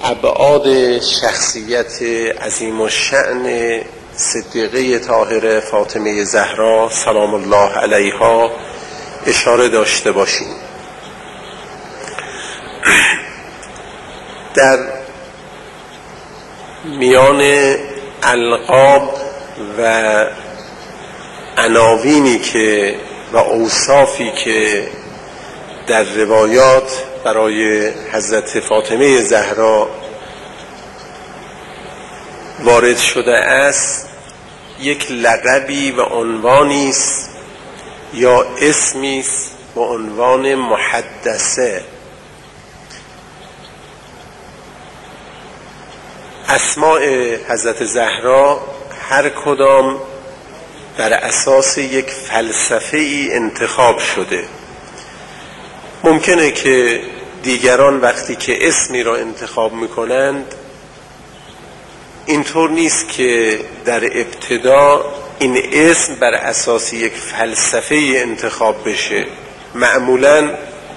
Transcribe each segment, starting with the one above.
ابعاد شخصیت عظیم الشأن صدیقه طاهره فاطمه زهرا سلام الله علیها اشاره داشته باشیم. در میان القاب و عناوینی که و اوصافی که در روایات برای حضرت فاطمه زهرا وارد شده است، یک لقبی و عنوانی است یا اسمی است با عنوان محدثه. اسماء حضرت زهرا هر کدام بر اساس یک فلسفه ای انتخاب شده. ممکنه که دیگران وقتی که اسمی را انتخاب میکنند اینطور نیست که در ابتدا این اسم بر اساس یک فلسفه ای انتخاب بشه. معمولاً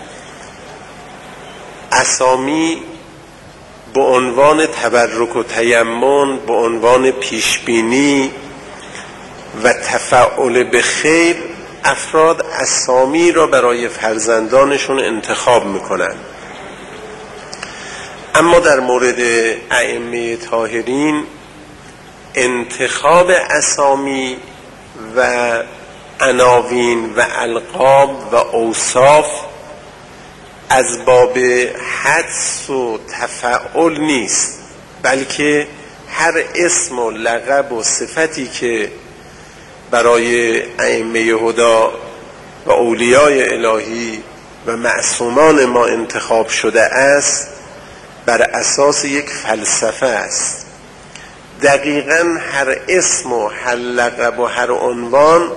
اسامی به عنوان تبرک و تیمم، به عنوان پیشبینی و تفاعل به خیر، افراد اسامی را برای فرزندانشون انتخاب میکنن. اما در مورد ائمه طاهرین انتخاب اسامی و عناوین و القاب و اوصاف از باب حدس و تفاعل نیست، بلکه هر اسم و لقب و صفتی که برای ائمه هدا و اولیای الهی و معصومان ما انتخاب شده است بر اساس یک فلسفه است. دقیقاً هر اسم و هر لقب و هر عنوان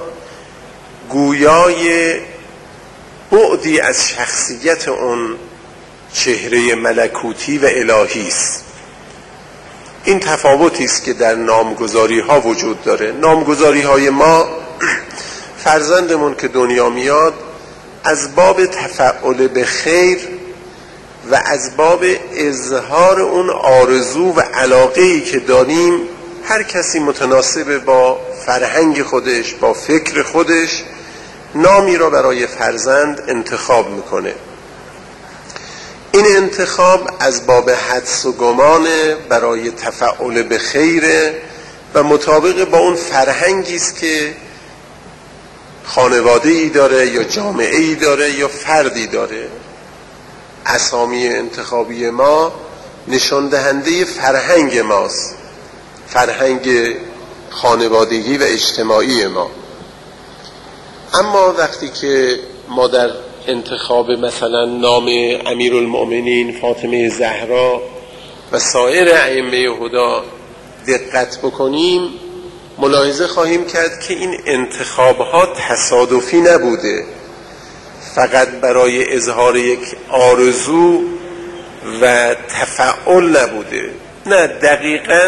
گویای بعدی از شخصیت اون چهره ملکوتی و الهی است. این تفاوتی است که در نامگذاری ها وجود داره. نامگذاری های ما فرزندمون که دنیا میاد از باب تفاعل به خیر و از باب اظهار اون آرزو و علاقه‌ای که داریم، هر کسی متناسب با فرهنگ خودش، با فکر خودش نامی را برای فرزند انتخاب میکنه. این انتخاب از باب حدس و گمان برای تفاعل به خیره و مطابق با اون فرهنگی است که خانواده‌ای داره یا جامعه‌ای داره یا فردی داره. اسامی انتخابی ما نشان دهنده فرهنگ ماست، فرهنگ خانوادگی و اجتماعی ما. اما وقتی که ما در انتخاب مثلا نام امیرالمؤمنین فاطمه زهرا و سایر ائمه هدا دقت بکنیم، ملاحظه خواهیم کرد که این انتخاب‌ها تصادفی نبوده، فقط برای اظهار یک آرزو و تفاعل نبوده. نه، دقیقاً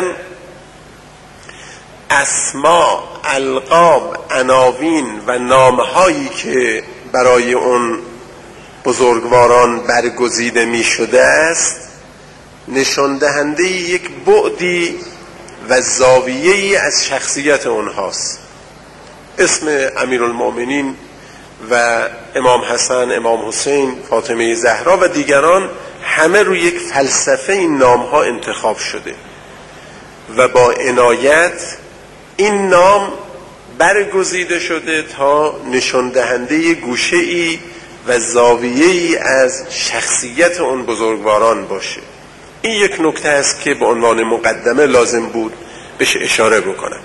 اسما، القاب، عناوین و نامهایی که برای اون بزرگواران برگزیده می شده است نشان دهنده یک بعدی و زاویه‌ای از شخصیت اونهاست. اسم امیرالمؤمنین و امام حسن، امام حسین، فاطمه زهرا و دیگران همه روی یک فلسفه این نامها انتخاب شده و با عنایت این نام برگزیده شده تا نشان دهنده گوشه‌ای و زاویه‌ای از شخصیت اون بزرگواران باشه. این یک نکته است که به عنوان مقدمه لازم بود بهش اشاره بکنم.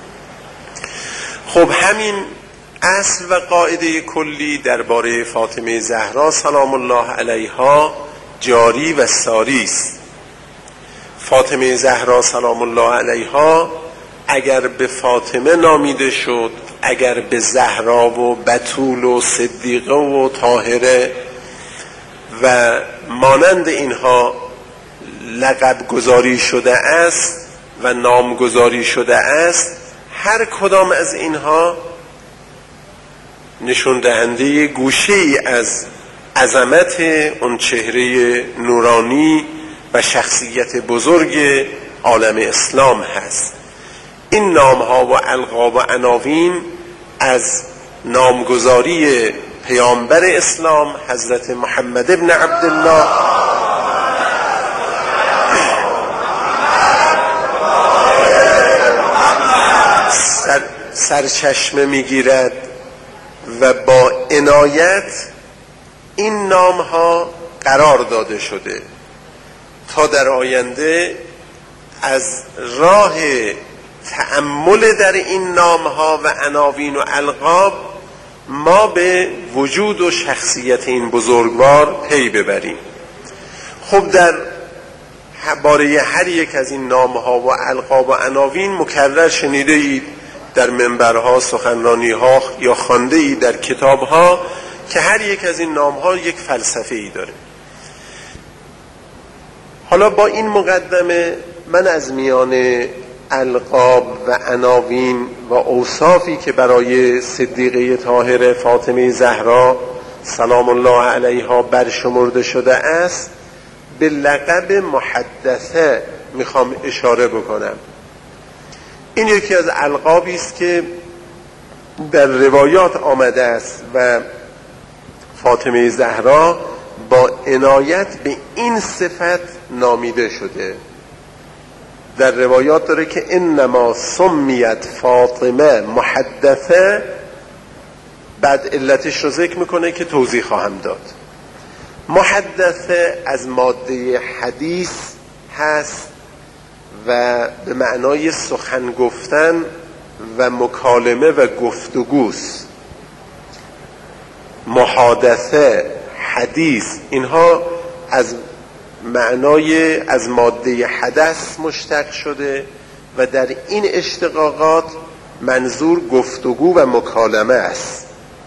خب همین اصل و قاعده کلی درباره فاطمه زهرا سلام الله علیها جاری و ساری است. فاطمه زهرا سلام الله علیها اگر به فاطمه نامیده شد، اگر به زهرا و بتول و صدیقه و طاهره و مانند اینها لقب گذاری شده است و نام گذاری شده است، هر کدام از اینها نشون دهنده گوشه‌ای از عظمت اون چهره نورانی و شخصیت بزرگ عالم اسلام هست. این نامها و القاب و عناوین از نامگذاری پیامبر اسلام حضرت محمد ابن عبدالله سرچشمه میگیرد و با عنایت این نامها قرار داده شده تا در آینده از راه تأمل در این نامها و عناوین و القاب ما به وجود و شخصیت این بزرگوار پی ببریم. خب در باره هر یک از این نامها و القاب و عناوین مکرر شنیده اید در منبرها، سخنرانیها یا خوانده اید در کتابها که هر یک از این نامها یک فلسفه ای داره. حالا با این مقدمه من از میان القاب و عناوین و اوصافی که برای صدیقه طاهره فاطمه زهرا سلام الله علیها برشمرده شده است به لقب محدثه میخوام اشاره بکنم. این یکی از القابی است که در روایات آمده است و فاطمه زهرا با عنایت به این صفت نامیده شده. در روایات داره که انما سمیت فاطمه محدثه، بعد علتش رو ذکر میکنه که توضیح خواهم داد. محدثه از ماده حدیث هست و به معنای سخن گفتن و مکالمه و گفتگوست. محادثه، حدیث، اینها از معنای از ماده حدث مشتق شده و در این اشتقاقات منظور گفتگو و مکالمه است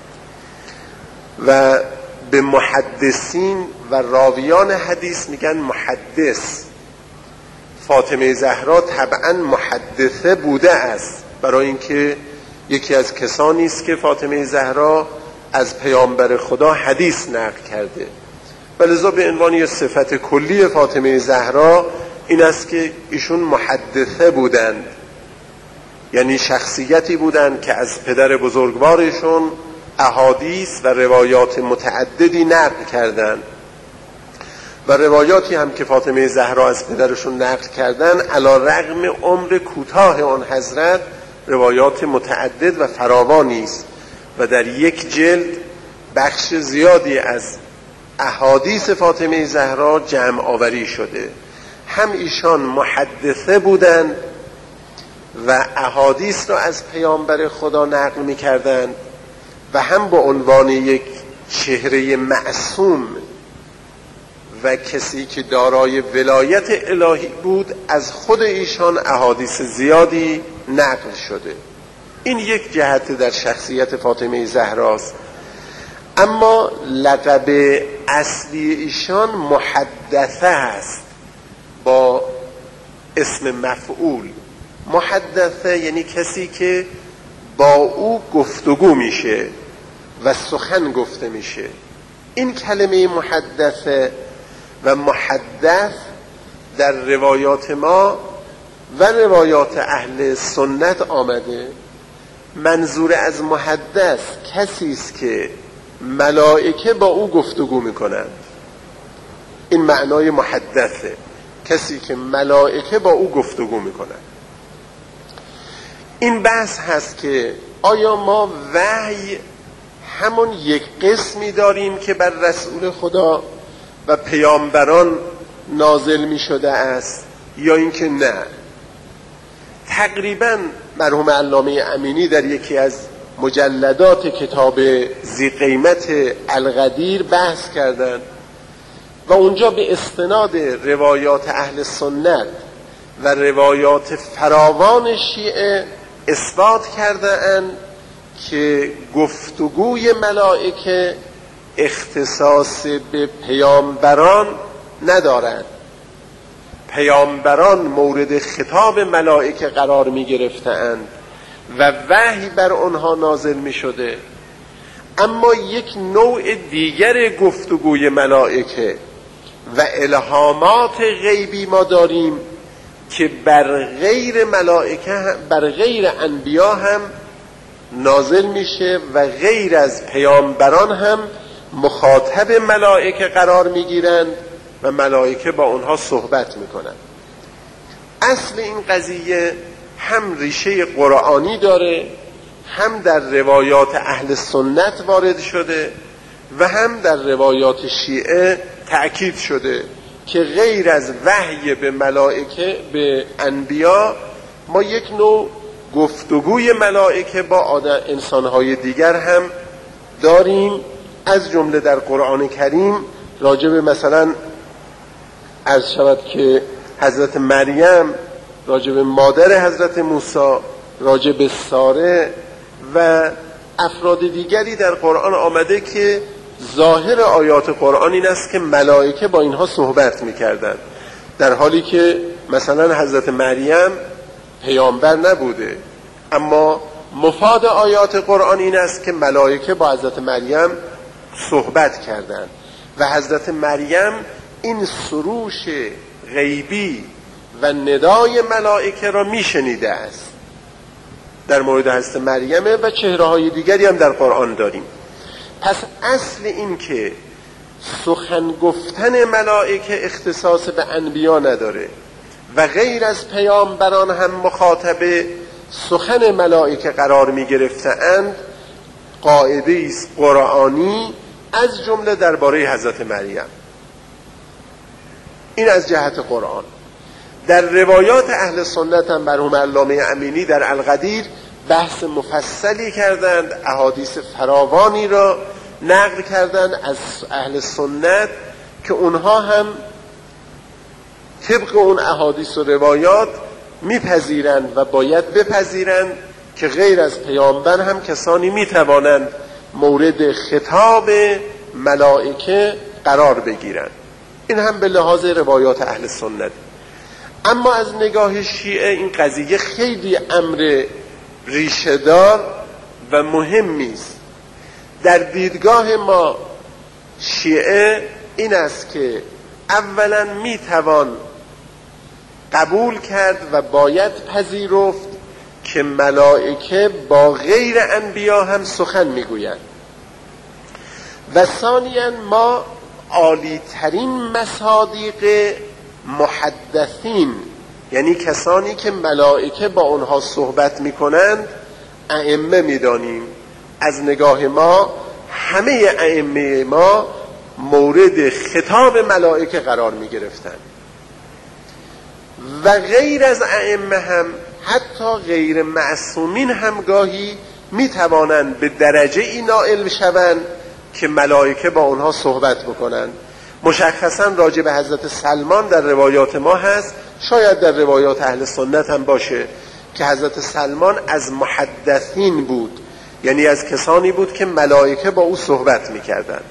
و به محدثین و راویان حدیث میگن محدث. فاطمه زهرا طبعا محدثه بوده است، برای اینکه یکی از کسانی است که فاطمه زهرا از پیامبر خدا حدیث نقل کرده. ولذا به عنوان صفت کلی فاطمه زهرا این است که ایشون محدثه بودند، یعنی شخصیتی بودند که از پدر بزرگوارشون احادیث و روایات متعددی نقل کردند و روایاتی هم که فاطمه زهرا از پدرشون نقل کردن علی رغم عمر کوتاه آن حضرت روایات متعدد و فراوانی است و در یک جلد بخش زیادی از احادیث فاطمه زهرا جمع آوری شده. هم ایشان محدثه بودند و احادیث را از پیامبر خدا نقل می کردند و هم به عنوان یک چهره معصوم و کسی که دارای ولایت الهی بود از خود ایشان احادیث زیادی نقل شده. این یک جهت در شخصیت فاطمه زهراست. اما لقب اصلی ایشان محدثه است با اسم مفعول. محدثه یعنی کسی که با او گفتگو میشه و سخن گفته میشه. این کلمه محدثه و محدث در روایات ما و روایات اهل سنت آمده. منظور از محدث کسی است که ملائکه با او گفتگو میکنند. این معنای محدثه، کسی که ملائکه با او گفتگو میکنند. این بحث هست که آیا ما وحی همون یک قسمی داریم که بر رسول خدا و پیامبران نازل می شده است یا اینکه نه؟ تقریبا مرحوم علامه امینی در یکی از مجلدات کتاب ذی قیمت القدیر بحث کردند و اونجا به استناد روایات اهل سنت و روایات فراوان شیعه اثبات کردند که گفتگوی ملائکه اختصاص به پیامبران ندارند. پیامبران مورد خطاب ملائکه قرار می گرفتند و وحی بر آنها نازل می شده، اما یک نوع دیگر گفتگوی ملائکه و الهامات غیبی ما داریم که بر غیر ملائکه، بر غیر انبیا هم نازل میشه و غیر از پیامبران هم مخاطب ملائکه قرار میگیرند و ملائکه با اونها صحبت میکنند. اصل این قضیه هم ریشه قرآنی داره، هم در روایات اهل سنت وارد شده و هم در روایات شیعه تأکید شده که غیر از وحی به ملائکه، به انبیا، ما یک نوع گفتگوی ملائکه با انسانهای دیگر هم داریم. از جمله در قرآن کریم راجع به مثلا عرض شود که حضرت مریم، راجع به مادر حضرت موسی، راجع به ساره و افراد دیگری در قرآن آمده که ظاهر آیات قرآن این است که ملائکه با اینها صحبت میکردند، در حالی که مثلا حضرت مریم پیامبر نبوده، اما مفاد آیات قرآن این است که ملائکه با حضرت مریم صحبت کردند و حضرت مریم این سروش غیبی و ندای ملائکه را میشنیده است. در مورد حضرت مریم و چهره‌های دیگری هم در قرآن داریم. پس اصل این که سخن گفتن ملائکه اختصاص به انبیا نداره و غیر از پیامبران هم مخاطب سخن ملائکه قرار می گرفتند، قاعده است قرآنی، از جمله درباره حضرت مریم. این از جهت قرآن. در روایات اهل سنت هم مرحوم علامه امینی در القدیر بحث مفصلی کردند، احادیث فراوانی را نقل کردند از اهل سنت که اونها هم طبق اون احادیث و روایات میپذیرند و باید بپذیرند که غیر از پیامبر هم کسانی میتوانند مورد خطاب ملائکه قرار بگیرند. این هم به لحاظ روایات اهل سنت. اما از نگاه شیعه این قضیه خیلی امر ریشه‌دار و مهمی است. در دیدگاه ما شیعه این است که اولا میتوان قبول کرد و باید پذیرفت که ملائکه با غیر انبیا هم سخن میگویند و ثانیاً ما عالی ترین مصادیق محدثین، یعنی کسانی که ملائکه با اونها صحبت میکنند، ائمه میدانیم. از نگاه ما همه ائمه ما مورد خطاب ملائکه قرار میگرفتند و غیر از ائمه هم حتی غیر معصومین هم گاهی میتوانند به درجه ای نائل شوند که ملائکه با اونها صحبت بکنند. مشخصا راجع به حضرت سلمان در روایات ما هست، شاید در روایات اهل سنت هم باشه، که حضرت سلمان از محدثین بود، یعنی از کسانی بود که ملائکه با او صحبت میکردند.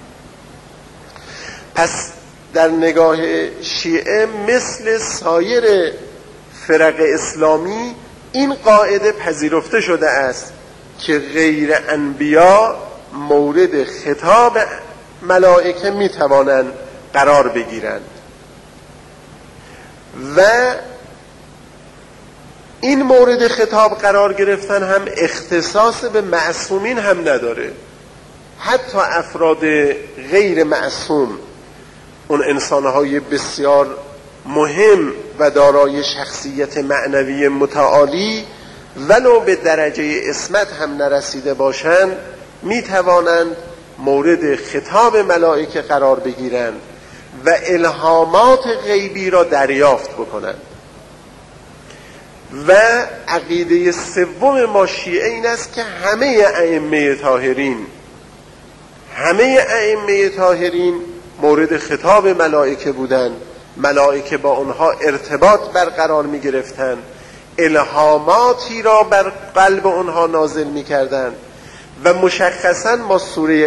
پس در نگاه شیعه مثل سایر فرق اسلامی این قاعده پذیرفته شده است که غیر انبیا مورد خطاب ملائکه میتوانند قرار بگیرند و این مورد خطاب قرار گرفتن هم اختصاص به معصومین هم نداره. حتی افراد غیر معصوم، اون انسانهای بسیار مهم و دارای شخصیت معنوی متعالی، ولو به درجه عصمت هم نرسیده باشند، میتوانند مورد خطاب ملائکه قرار بگیرند و الهامات غیبی را دریافت بکنند. و عقیده سوم ما شیعه این است که همه ائمه طاهرین مورد خطاب ملائکه بودند، ملائکه با اونها ارتباط برقرار می گرفتند، الهاماتی را بر قلب اونها نازل می کردند و مشخصا ما سوره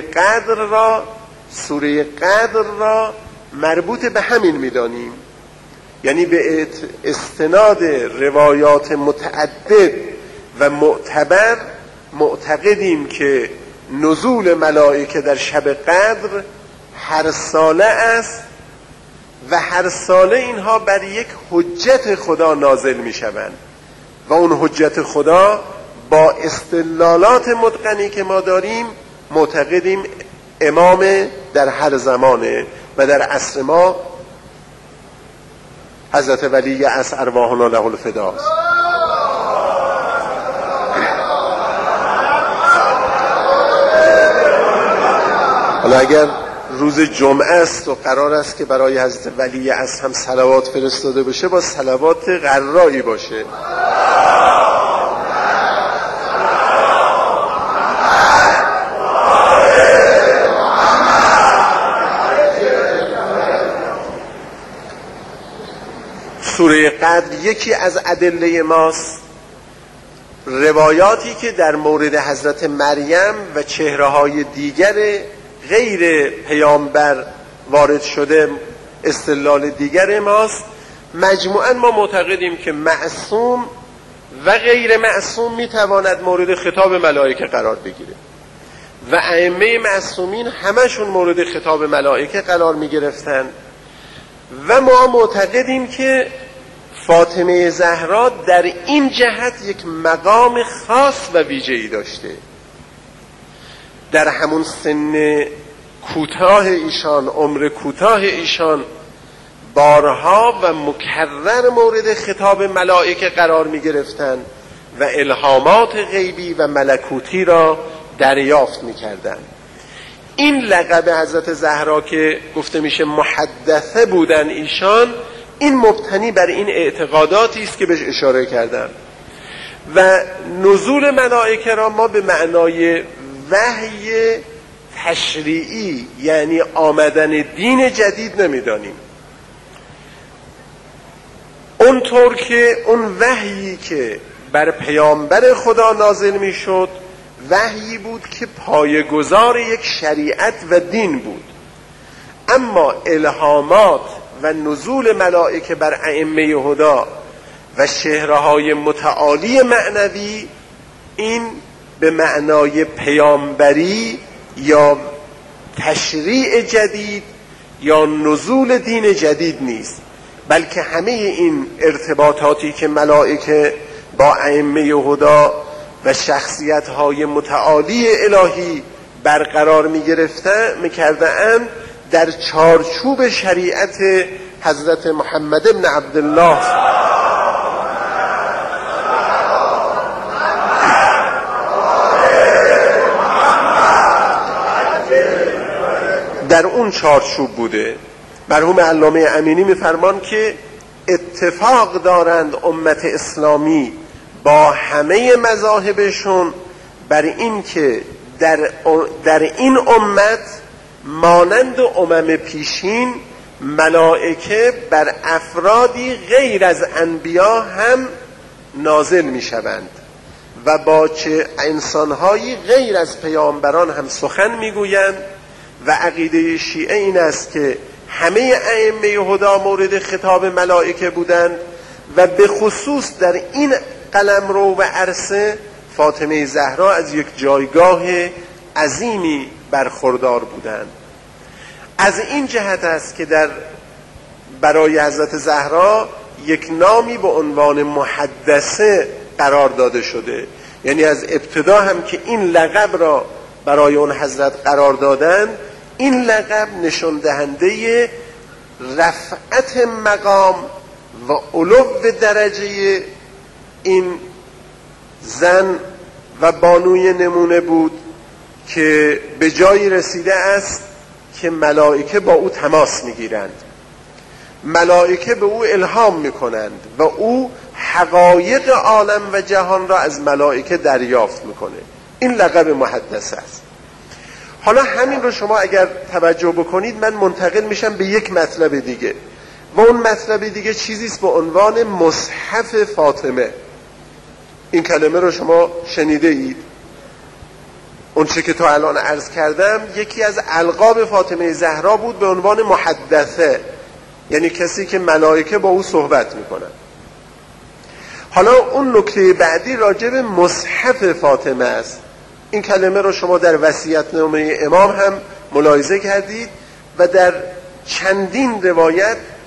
قدر را مربوط به همین می دانیم. یعنی به استناد روایات متعدد و معتبر معتقدیم که نزول ملائکه در شب قدر هر ساله است و هر ساله اینها بر یک حجت خدا نازل می شوند و اون حجت خدا با استدلالات متقنی که ما داریم معتقدیم امام در هر زمانه و در عصر ما حضرت ولی عصر ارواحنا له الفدا است. حالا اگر روز جمعه است و قرار است که برای حضرت ولی عصر هم صلوات فرستاده بشه، با صلوات قرایی باشه. سوره قدر یکی از ادله ماست. روایاتی که در مورد حضرت مریم و چهره‌های دیگر غیر پیامبر وارد شده استدلال دیگر ماست. مجموعاً ما معتقدیم که معصوم و غیر معصوم میتواند مورد خطاب ملائکه قرار بگیره و ائمه معصومین همشون مورد خطاب ملائکه قرار میگرفتن و ما معتقدیم که فاطمه زهرا در این جهت یک مقام خاص و ویژه‌ای داشته. در همون سن کوتاه ایشان، عمر کوتاه ایشان، بارها و مکرر مورد خطاب ملائکه قرار می گرفتن و الهامات غیبی و ملکوتی را دریافت می کردن. این لقب حضرت زهرا که گفته میشه محدثه بودن ایشان، این مبتنی بر این اعتقاداتی است که بهش اشاره کردم و نزول ملائکه را ما به معنای وحی تشریعی یعنی آمدن دین جدید نمیدانیم. اونطور که اون وحیی که بر پیامبر خدا نازل میشد وحیی بود که پایه‌گذار یک شریعت و دین بود، اما الهامات و نزول ملائکه بر ائمه هدا و چهره‌های متعالی معنوی این به معنای پیامبری یا تشریع جدید یا نزول دین جدید نیست، بلکه همه این ارتباطاتی که ملائکه با ائمه هدا و شخصیت‌های متعالی الهی برقرار می‌کردند در چارچوب شریعت حضرت محمد ابن عبدالله در اون چارچوب بوده. مرحوم علامه امینی میفرمان که اتفاق دارند امت اسلامی با همه مذاهبشون بر این که در این امت مانند امم پیشین ملائکه بر افرادی غیر از انبیا هم نازل می شوند و با چه انسانهایی غیر از پیامبران هم سخن می گویند و عقیده شیعه این است که همه ائمه هدا مورد خطاب ملائکه بودند و به خصوص در این قلمرو و عرصه فاطمه زهرا از یک جایگاه عظیمی برخوردار بودند. از این جهت است که برای حضرت زهرا یک نامی به عنوان محدثه قرار داده شده، یعنی از ابتدا هم که این لقب را برای اون حضرت قرار دادن، این لقب نشان دهنده رفعت مقام و علو درجه این زن و بانوی نمونه بود که به جایی رسیده است که ملائکه با او تماس میگیرند، ملائکه به او الهام میکنند و او حقایق عالم و جهان را از ملائکه دریافت میکنه. این لقب محدثه است. حالا همین رو شما اگر توجه بکنید من منتقل میشم به یک مطلب دیگه و اون مطلب دیگه چیزیست به عنوان مصحف فاطمه. این کلمه رو شما شنیده اید؟ اون چه که تا الان عرض کردم یکی از القاب فاطمه زهرا بود به عنوان محدثه، یعنی کسی که ملائکه با او صحبت میکنن. حالا اون نکته بعدی راجع به مصحف فاطمه است. این کلمه رو شما در وصیت‌نامه امام هم ملاحظه کردید و در چندین روایت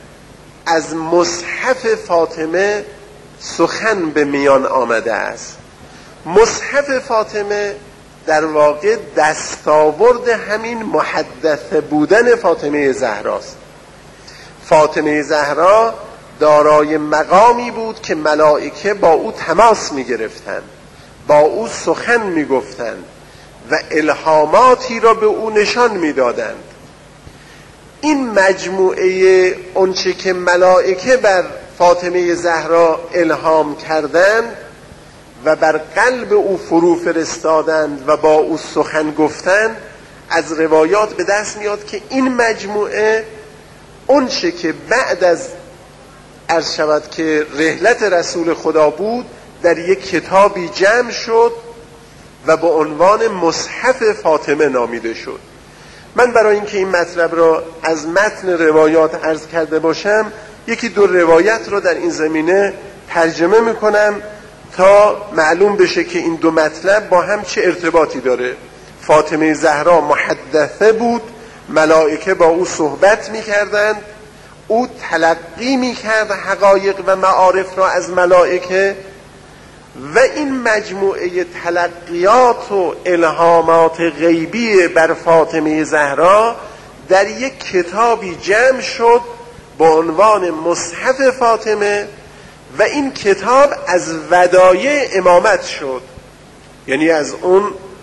از مصحف فاطمه سخن به میان آمده است. مصحف فاطمه در واقع دستاورد همین محدثه بودن فاطمه زهراست. فاطمه زهرا دارای مقامی بود که ملائکه با او تماس می گرفتند، با او سخن می گفتند و الهاماتی را به او نشان می دادند. این مجموعه اونچه که ملائکه بر فاطمه زهرا الهام کردند و بر قلب او فرو فرستادند و با او سخن گفتند، از روایات به دست میاد که این مجموعه اونچه که بعد از عرض شود که رحلت رسول خدا بود در یک کتابی جمع شد و با عنوان مصحف فاطمه نامیده شد. من برای اینکه این مطلب را از متن روایات عرض کرده باشم، یکی دو روایت را در این زمینه ترجمه میکنم تا معلوم بشه که این دو مطلب با هم چه ارتباطی داره. فاطمه زهرا محدثه بود، ملائکه با او صحبت میکردند، او تلقی میکرد حقایق و معارف را از ملائکه و این مجموعه تلقیات و الهامات غیبی بر فاطمه زهرا در یک کتابی جمع شد با عنوان مصحف فاطمه و این کتاب از ودایع امامت شد، یعنی از اون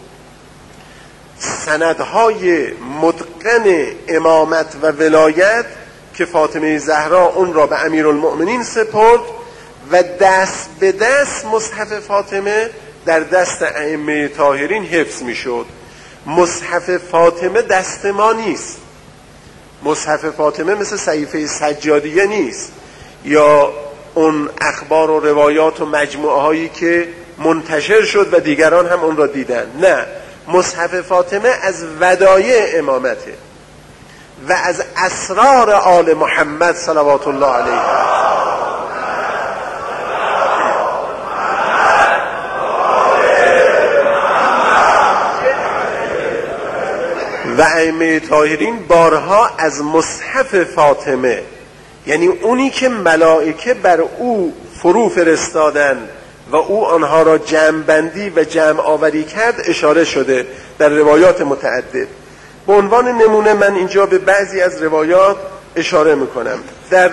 سندهای متقن امامت و ولایت که فاطمه زهرا اون را به امیرالمؤمنین سپرد و دست به دست مصحف فاطمه در دست ائمه طاهرین حفظ می شد. مصحف فاطمه دست ما نیست. مصحف فاطمه مثل صحیفه سجادیه نیست یا اون اخبار و روایات و مجموعه هایی که منتشر شد و دیگران هم اون را دیدن. نه، مصحف فاطمه از ودایع امامته و از اسرار آل محمد صلوات الله علیه و ائمه طاهرین بارها از مصحف فاطمه، یعنی اونی که ملائکه بر او فرو فرستادن و او آنها را جمع بندی و جمع آوری کرد، اشاره شده در روایات متعدد. به عنوان نمونه من اینجا به بعضی از روایات اشاره میکنم. در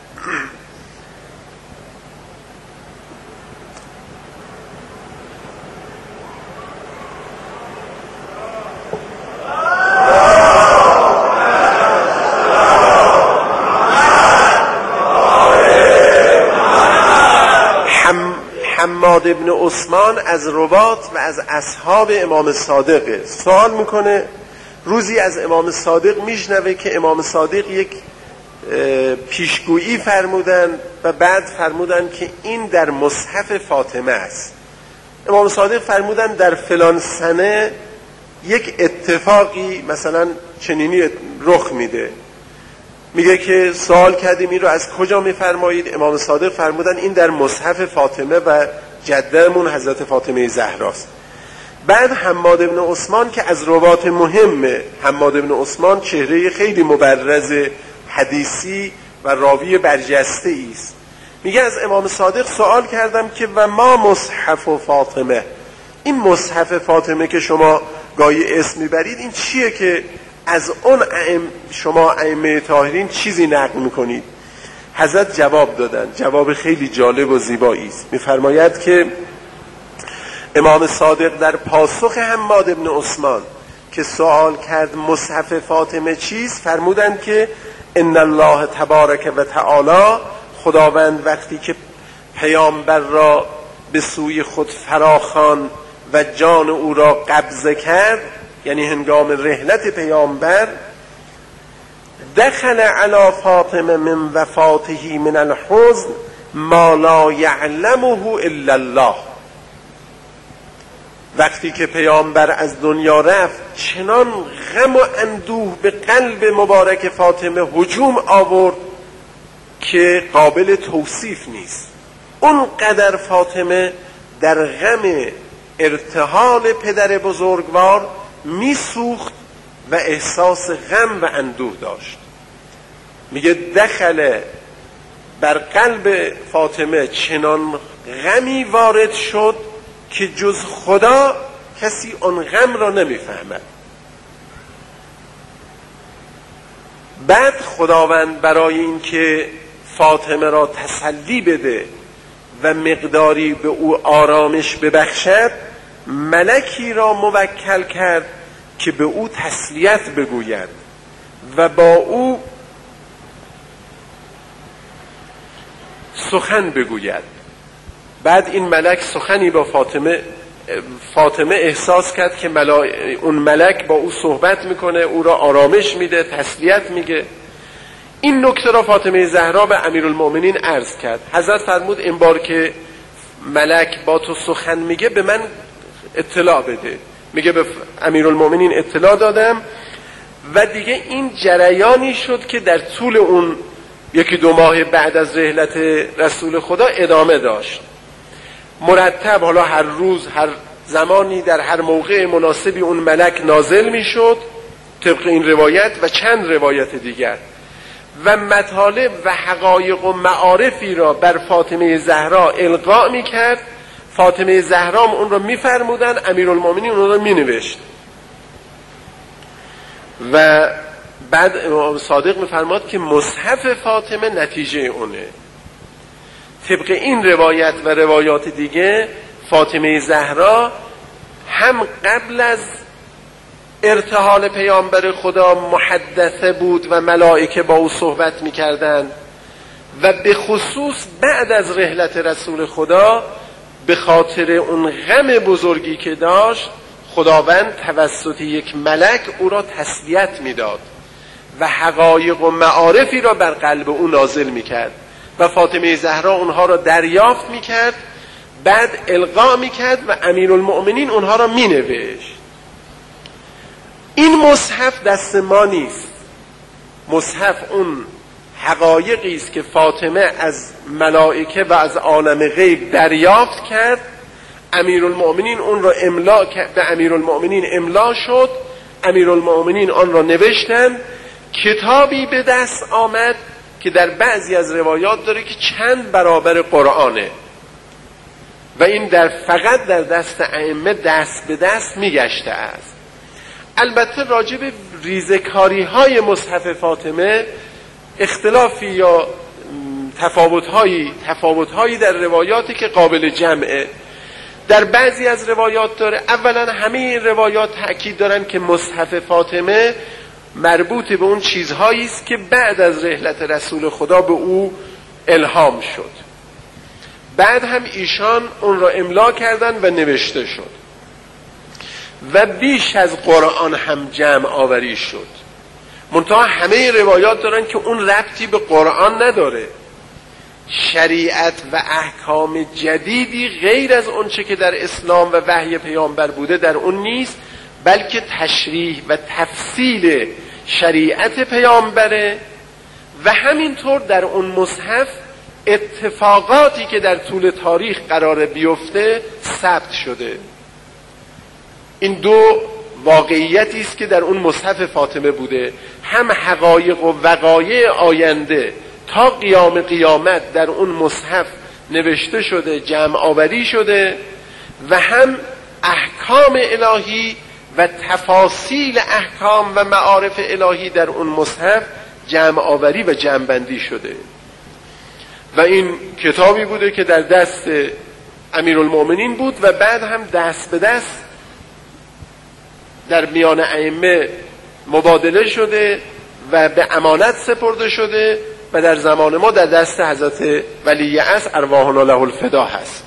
حماد ابن عثمان از روات و از اصحاب امام صادق سوال میکنه. روزی از امام صادق میشنوه که امام صادق یک پیشگویی فرمودن و بعد فرمودن که این در مصحف فاطمه است. امام صادق فرمودن در فلان سنه یک اتفاقی مثلا چنینی رخ میده. میگه که سوال کردیم این رو از کجا میفرمایید؟ امام صادق فرمودن این در مصحف فاطمه و جدهمون حضرت فاطمه زهراست. بعد حماد ابن عثمان که از روات مهمه، حماد ابن عثمان چهره خیلی مبرز حدیثی و راوی برجسته است، میگه از امام صادق سوال کردم که و ما مصحف فاطمه، این مصحف فاطمه که شما گاهی اسم میبرید این چیه که از اون شما ائمه طاهرین چیزی نقل میکنید؟ حضرت جواب دادن، جواب خیلی جالب و زیبایی است. میفرماید که امام صادق در پاسخ حماد ابن عثمان که سوال کرد مصحف فاطمه چیست، فرمودند که ان الله تبارک و تعالی، خداوند وقتی که پیامبر را به سوی خود فراخوان و جان او را قبضه کرد، یعنی هنگام رحلت پیامبر، دخل علی فاطمه من وفاته من الحزن ما لا یعلمه الا الله. وقتی که پیامبر از دنیا رفت چنان غم و اندوه به قلب مبارک فاطمه هجوم آورد که قابل توصیف نیست. اونقدر فاطمه در غم ارتحال پدر بزرگوار میسوخت و احساس غم و اندوه داشت. میگه دخل بر قلب فاطمه چنان غمی وارد شد که جز خدا کسی آن غم را نمیفهمد. بعد خداوند برای اینکه فاطمه را تسلی بده و مقداری به او آرامش ببخشد، ملکی را موکل کرد که به او تسلیت بگوید و با او سخن بگوید. بعد این ملک سخنی با فاطمه احساس کرد که اون ملک با او صحبت میکنه، او را آرامش میده، تسلیت میگه. این نکته را فاطمه زهرا به امیرالمؤمنین عرض کرد. حضرت فرمود این بار که ملک با تو سخن میگه به من اطلاع بده. میگه به امیرالمؤمنین اطلاع دادم. و دیگه این جریانی شد که در طول اون 1-2 ماه بعد از رحلت رسول خدا ادامه داشت. مرتب، حالا هر روز، هر زمانی، در هر موقع مناسبی اون ملک نازل میشد طبق این روایت و چند روایت دیگر و مطالب و حقایق و معارفی را بر فاطمه زهرا القا میکرد. فاطمه زهرا اون را میفرمودن، امیرالمؤمنین اون را مینوشت. و بعد امام صادق میفرماد که مصحف فاطمه نتیجه اونه. طبق این روایت و روایات دیگه فاطمه زهرا هم قبل از ارتحال پیامبر خدا محدثه بود و ملائکه با او صحبت میکردند و به خصوص بعد از رحلت رسول خدا به خاطر اون غم بزرگی که داشت خداوند توسط یک ملک او را تسلیت میداد و حقایق و معارفی را بر قلب او نازل میکرد و فاطمه زهرا اونها را دریافت میکرد، بعد القا میکرد و امیرالمؤمنین اونها را مینوشت. این مصحف دست ما نیست. مصحف اون حقایقی است که فاطمه از ملائکه و از عالم غیب دریافت کرد. امیرالمؤمنین اون را املا کرد، به امیرالمؤمنین املا شد، امیرالمؤمنین آن را نوشتند. کتابی به دست آمد که در بعضی از روایات داره که چند برابر قرآنه و این فقط در دست ائمه دست به دست میگشته است. البته راجع به ریزکاری های مصحف فاطمه اختلافی یا تفاوت‌هایی در روایاتی که قابل جمعه. در بعضی از روایات داره، اولا همه این روایات تأکید دارن که مصحف فاطمه مربوط به اون چیزهایی است که بعد از رحلت رسول خدا به او الهام شد. بعد هم ایشان اون را املا کردن و نوشته شد و بیش از قرآن هم جمع آوری شد. منتها همه روایات دارن که اون ربطی به قرآن نداره. شریعت و احکام جدیدی غیر از اون چه که در اسلام و وحی پیامبر بوده در اون نیست، بلکه تشریح و تفصیل شریعت پیامبره و همینطور در اون مصحف اتفاقاتی که در طول تاریخ قرار بیفته ثبت شده. این دو واقعیتی است که در اون مصحف فاطمه بوده، هم حقایق و وقایع آینده تا قیام قیامت در اون مصحف نوشته شده، جمع آوری شده و هم احکام الهی و تفاصیل احکام و معارف الهی در اون مصحف جمع آوری و جمع بندی شده. و این کتابی بوده که در دست امیرالمؤمنین بود و بعد هم دست به دست در میان ائمه مبادله شده و به امانت سپرده شده و در زمان ما در دست حضرت ولی عصر ارواحنا له الفدا هست.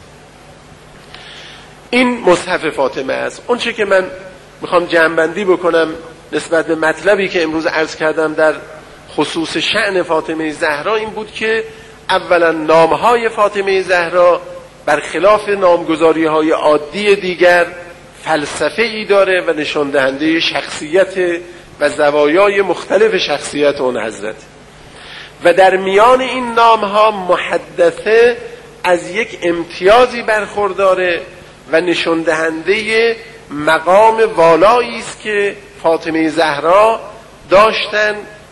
این مصحف فاطمه است. اون چه که من میخوام جمع‌بندی بکنم نسبت به مطلبی که امروز عرض کردم در خصوص شأن فاطمه زهرا این بود که اولا نامهای فاطمه زهرا برخلاف نامگذاری‌های عادی دیگر فلسفه ای داره و نشان دهنده شخصیت و زوایای مختلف شخصیت اون حضرت و در میان این نامها محدثه از یک امتیازی برخورداره و نشان دهنده مقام والایی است که فاطمه زهرا داشتن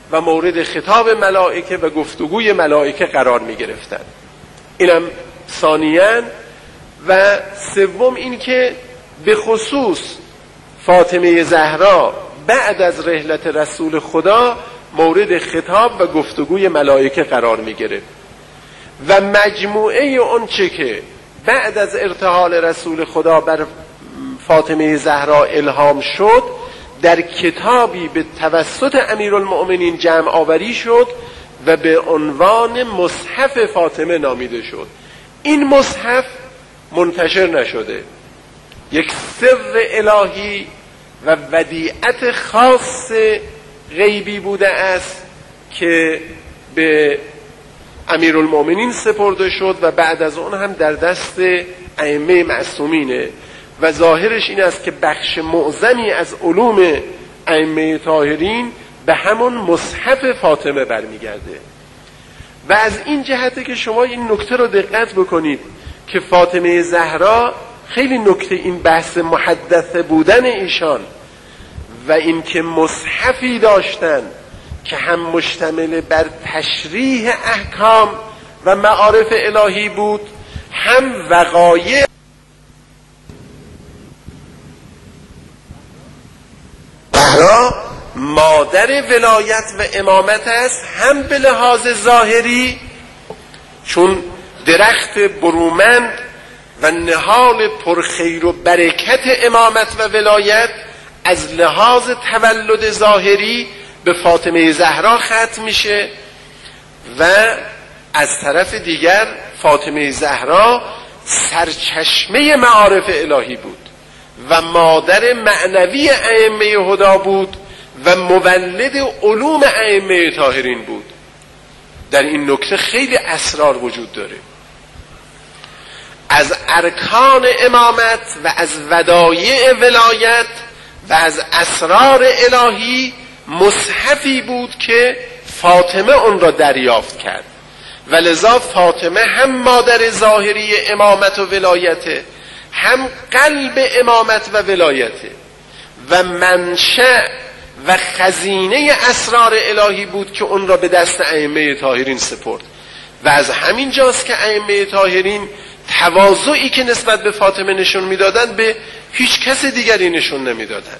و مورد خطاب ملائکه و گفتگوی ملائکه قرار می گرفتن. اینم ثانیاً. و سوم این که به خصوص فاطمه زهرا بعد از رحلت رسول خدا مورد خطاب و گفتگوی ملائکه قرار می گرفت و مجموعه اون چه که بعد از ارتحال رسول خدا بر فاطمه زهرا الهام شد در کتابی به توسط امیرالمؤمنین جمع آوری شد و به عنوان مصحف فاطمه نامیده شد. این مصحف منتشر نشده، یک سر الهی و ودیعت خاص غیبی بوده است که به امیرالمؤمنین سپرده شد و بعد از اون هم در دست ائمه معصومینه و ظاهرش این است که بخش معظمی از علوم ائمه طاهرین به همون مصحف فاطمه برمیگرده. و از این جهته که شما این نکته رو دقت بکنید که فاطمه زهرا خیلی نکته این بحث محدثه بودن ایشان و این که مصحفی داشتن که هم مشتمل بر تشریح احکام و معارف الهی بود، هم وقایع زهرا مادر ولایت و امامت است، هم به لحاظ ظاهری چون درخت برومند و نهال پرخیر و برکت امامت و ولایت از لحاظ تولد ظاهری به فاطمه زهرا ختم میشه و از طرف دیگر فاطمه زهرا سرچشمه معارف الهی بود و مادر معنوی ائمه هدا بود و مولد علوم ائمه طاهرین بود. در این نکته خیلی اسرار وجود داره. از ارکان امامت و از ودایع ولایت و از اسرار الهی مصحفی بود که فاطمه اون را دریافت کرد و لذا فاطمه هم مادر ظاهری امامت و ولایته، هم قلب امامت و ولایته و منشأ و خزینه اسرار الهی بود که اون را به دست ائمه طاهرین سپرد. و از همین جاست که ائمه طاهرین تواضعی که نسبت به فاطمه نشون میدادن به هیچ کس دیگری نشون نمیدادن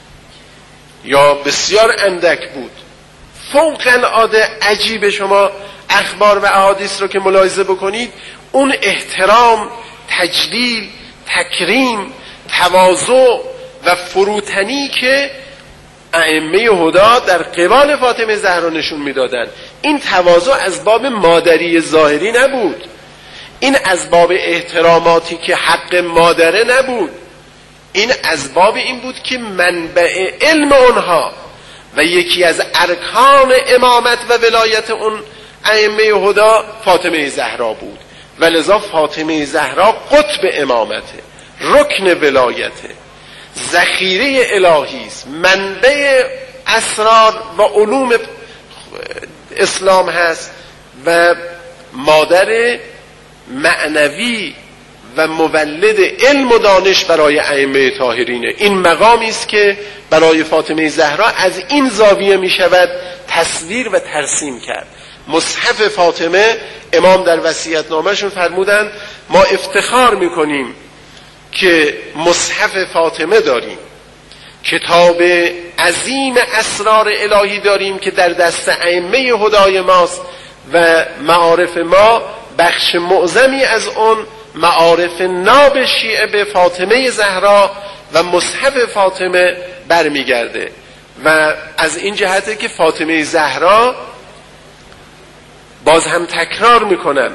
یا بسیار اندک بود. فوق العاده عجیب، شما اخبار و احادیث رو که ملاحظه بکنید، اون احترام، تجلیل، تکریم، تواضع و فروتنی که ائمه هدا در قبال فاطمه زهرا نشون میدادن، این تواضع از باب مادری ظاهری نبود، این از باب احتراماتی که حق مادره نبود، این از باب این بود که منبع علم اونها و یکی از ارکان امامت و ولایت اون ائمه هدا فاطمه زهرا بود و لذا فاطمه زهرا قطب امامته، رکن ولایته، ذخیره الهی است، منبع اسرار و علوم اسلام هست و مادر معنوی و مولد علم و دانش برای ائمه طاهرینه. این مقامی است که برای فاطمه زهرا از این زاویه می شود تصویر و ترسیم کرد. مصحف فاطمه، امام در وصیت‌نامه‌شون فرمودند ما افتخار می‌کنیم که مصحف فاطمه داریم، کتاب عظیم اسرار الهی داریم که در دست ائمه هدای ماست و معارف ما بخش معظمی از اون معارف ناب شیعه به فاطمه زهرا و مصحف فاطمه برمیگرده و از این جهته که فاطمه زهرا، باز هم تکرار میکنم،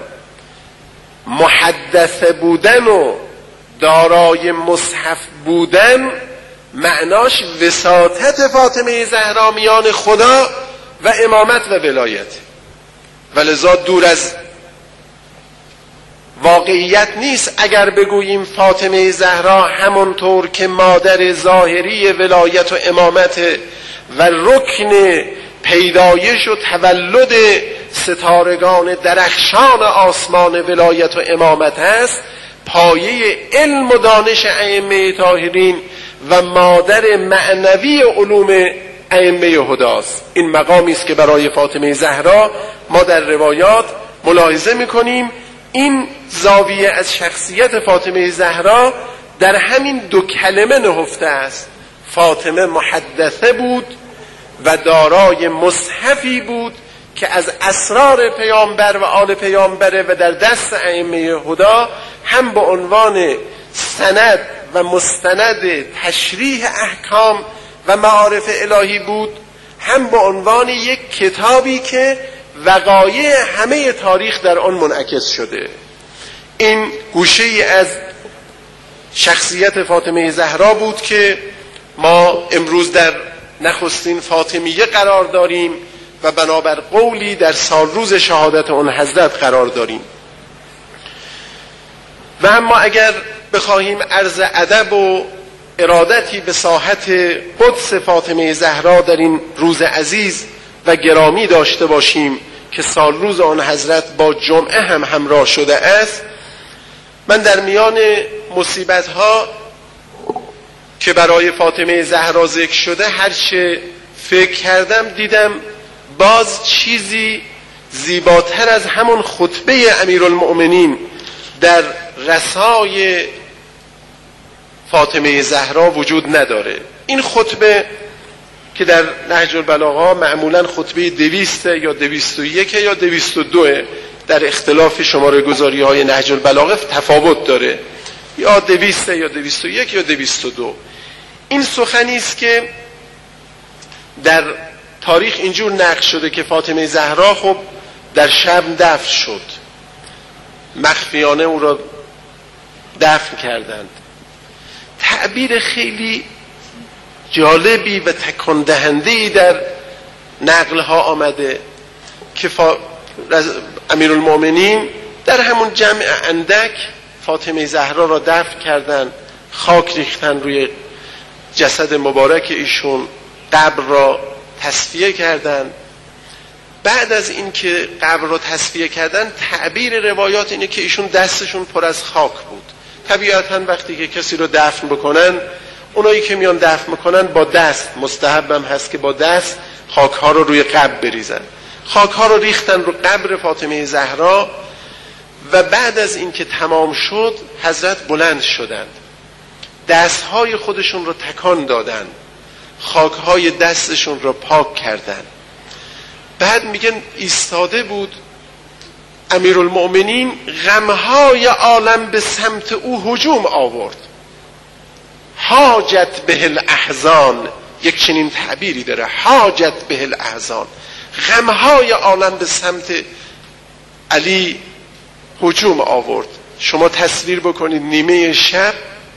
محدثه بودن و دارای مصحف بودن معناش وساطت فاطمه زهرا میان خدا و امامت و ولایت و لذا دور از واقعیت نیست اگر بگوییم فاطمه زهرا همونطور که مادر ظاهری ولایت و امامت و رکن پیدایش و تولد ستارگان درخشان آسمان ولایت و امامت است، پایه علم و دانش ائمه طاهرین و مادر معنوی علوم ائمه هداست. این مقامی است که برای فاطمه زهرا ما در روایات ملاحظه می‌کنیم. این زاویه از شخصیت فاطمه زهرا در همین دو کلمه نهفته است. فاطمه محدثه بود و دارای مصحفی بود که از اسرار پیامبر و آل پیامبره و در دست ائمه هدا هم به عنوان سند و مستند تشریح احکام و معارف الهی بود، هم به عنوان یک کتابی که وقایع همه تاریخ در آن منعکس شده. این گوشه ای از شخصیت فاطمه زهرا بود که ما امروز در نخستین فاطمیه قرار داریم و بنابر قولی در سالروز شهادت آن حضرت قرار داریم. و اما اگر بخواهیم عرض ادب و ارادتی به ساحت قدس فاطمه زهرا در این روز عزیز و گرامی داشته باشیم که سالروز آن حضرت با جمعه هم همراه شده است، من در میان مصیبت‌ها که برای فاطمه زهرا ذکر شده هر چه فکر کردم دیدم باز چیزی زیباتر از همون خطبه امیرالمؤمنین در رسای فاطمه زهرا وجود نداره. این خطبه که در نهج البلاغه معمولا خطبه 200 یا 201 یا 202 در اختلاف شماره گذاری های نهج البلاغه تفاوت داره، یا 200 یا 201 یا 202. این سخنی است که در تاریخ اینجور نقل شده که فاطمه زهرا خب در شب دفن شد، مخفیانه او را دفن کردند. تعبیر خیلی جالبی و تکان دهنده‌ای در نقل‌ها آمده که امیرالمؤمنین در همون جمع اندک فاطمه زهرا را دفن کردند، خاک ریختن روی جسد مبارک ایشون، قبر را تصفیه کردند. بعد از این که قبر را تصفیه کردن، تعبیر روایات اینه که ایشون دستشون پر از خاک بود. طبیعتاً وقتی که کسی رو دفن بکنن، اونایی که میان دفن میکنن با دست، مستحبم هست که با دست خاک ها رو روی قبر بریزن. خاک ها رو ریختن رو قبر فاطمه زهرا و بعد از این که تمام شد حضرت بلند شدند، دست های خودشون رو تکان دادن، خاک های دستشون رو پاک کردن. بعد میگن ایستاده بود امیرالمؤمنین، غمهای عالم به سمت او هجوم آورد. حاجت به الاحزان، یک چنین تعبیری داره، حاجت به الاحزان، غمهای عالم به سمت علی هجوم آورد. شما تصویر بکنید نیمه شب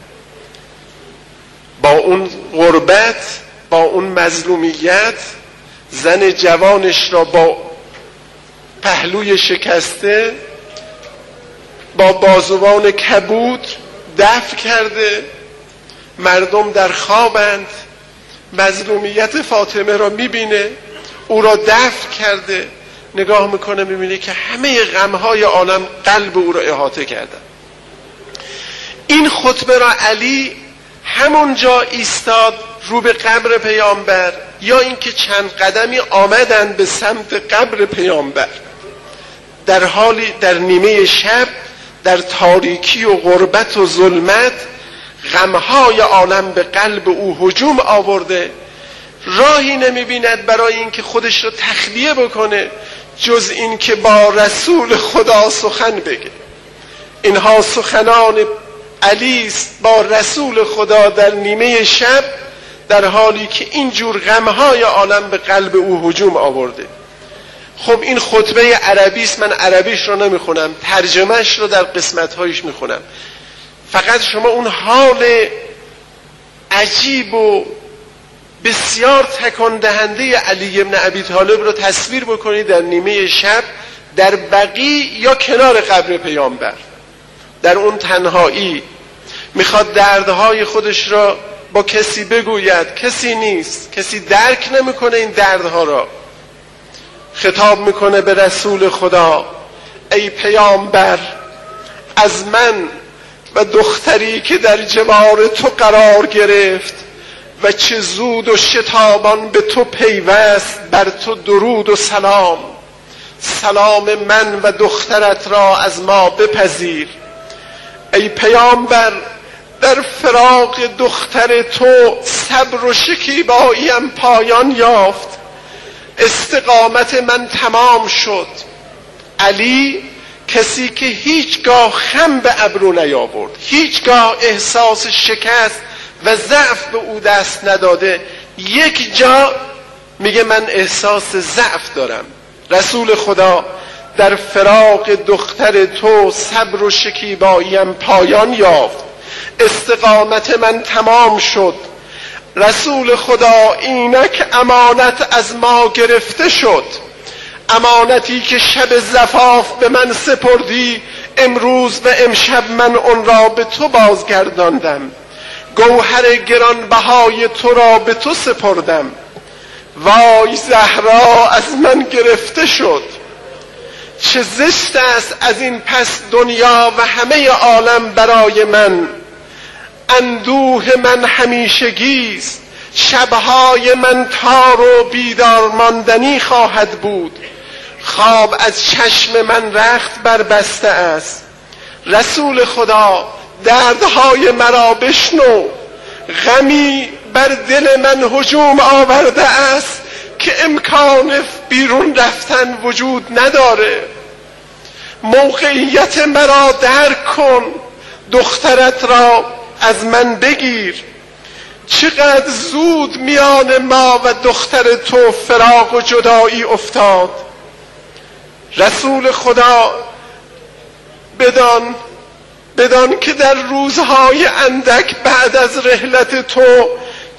با اون غربت، با اون مظلومیت، زن جوانش را با پهلوی شکسته، با بازوان کبود دفن کرده، مردم در خوابند، مظلومیت فاطمه را میبینه، او را دفن کرده، نگاه میکنه میبینه که همه غمهای عالم قلب او را احاطه کردن. این خطبه را علی همونجا ایستاد رو به قبر پیامبر، یا اینکه چند قدمی آمدن به سمت قبر پیامبر، در حالی در نیمه شب، در تاریکی و غربت و ظلمت، غمهای عالم به قلب او هجوم آورده، راهی نمیبیند برای اینکه خودش رو تخلیه بکنه جز این که با رسول خدا سخن بگه. اینها سخنان علی است با رسول خدا در نیمه شب، در حالی که اینجور غمهای عالم به قلب او هجوم آورده. خب این خطبه عربی است، من عربیش رو نمیخونم، ترجمهش رو در قسمتهایش میخونم. فقط شما اون حال عجیب و بسیار تکان دهنده علی ابن ابی طالب رو تصویر بکنید در نیمه شب در بقیع یا کنار قبر پیامبر، در اون تنهایی میخواد دردهای خودش را با کسی بگوید، کسی نیست، کسی درک نمیکنه این دردها را. خطاب میکنه به رسول خدا، ای پیامبر، از من و دختری که در جوار تو قرار گرفت و چه زود و شتابان به تو پیوست، بر تو درود و سلام. سلام من و دخترت را از ما بپذیر. ای پیامبر، در فراق دختر تو صبر و شکیباییم پایان یافت، استقامت من تمام شد. علی کسی که هیچگاه خم به ابرو نیاورد، هیچگاه احساس شکست و ضعف به او دست نداده، یک جا میگه من احساس ضعف دارم. رسول خدا در فراق دختر تو صبر و شکیباییم پایان یافت، استقامت من تمام شد. رسول خدا اینک امانت از ما گرفته شد، امانتی که شب زفاف به من سپردی، امروز و امشب من اون را به تو بازگرداندم. گوهر گرانبهای تو را به تو سپردم. وای زهرا از من گرفته شد. چه زشت است از این پس دنیا و همه عالم برای من. اندوه من همیشگیست، شبهای من تار و بیدار ماندنی خواهد بود. خواب از چشم من رخت بربسته است. رسول خدا دردهای مرا بشنو، غمی بر دل من هجوم آورده است که امکان بیرون رفتن وجود نداره. موقعیت مرا درک کن، دخترت را از من بگیر. چقدر زود میان ما و دختر تو فراق و جدایی افتاد. رسول خدا بدان که در روزهای اندک بعد از رحلت تو